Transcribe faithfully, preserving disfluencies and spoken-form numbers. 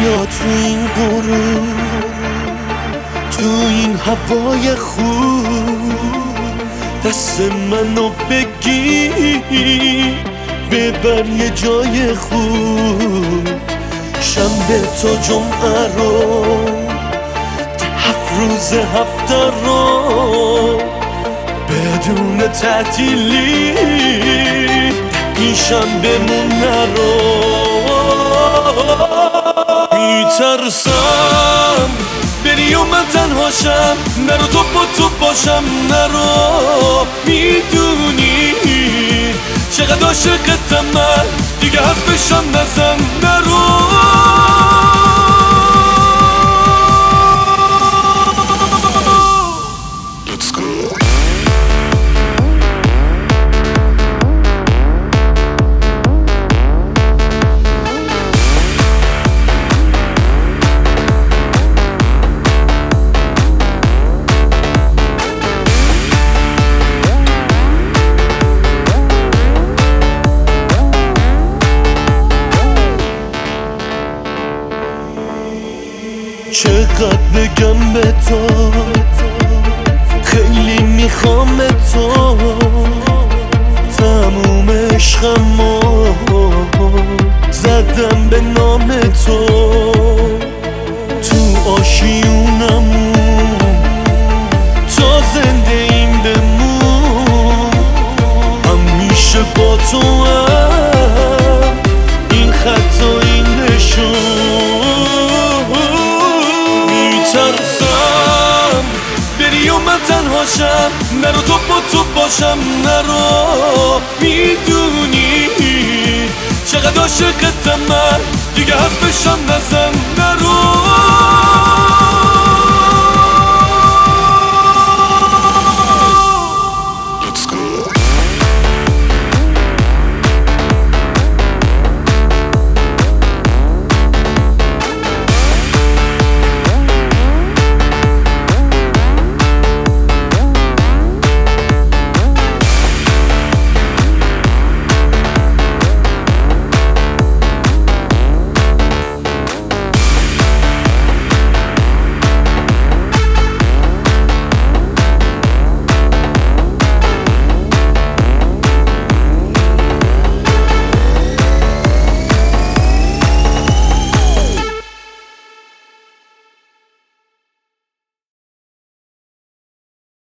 بیا تو این غروب، تو این هوای خوب، دست منو بگیر ببر یه جای خوب. شنبه تا جمعه رو، هفت روز هفته رو بدون تعطیلی این شنبه‌مون نرو. میترسم بری و من تنهاشم، نرو تو با تو باشم نرو. میدونی چقدر عاشقتم من، دیگه حرفشم نزن نرو. چقدر بگم به تو، خیلی میخوام تو، تموم عشقمو زدم به نام تو. تو آشیونمون تا زنده این بمون، همیشه با تو هم این خط و این نشون. میترسم بری و من تنهاشم، نرو تو با تو باشم نرو. میدونی چقدر عاشقتم من، دیگه حرفشم نزن نرو.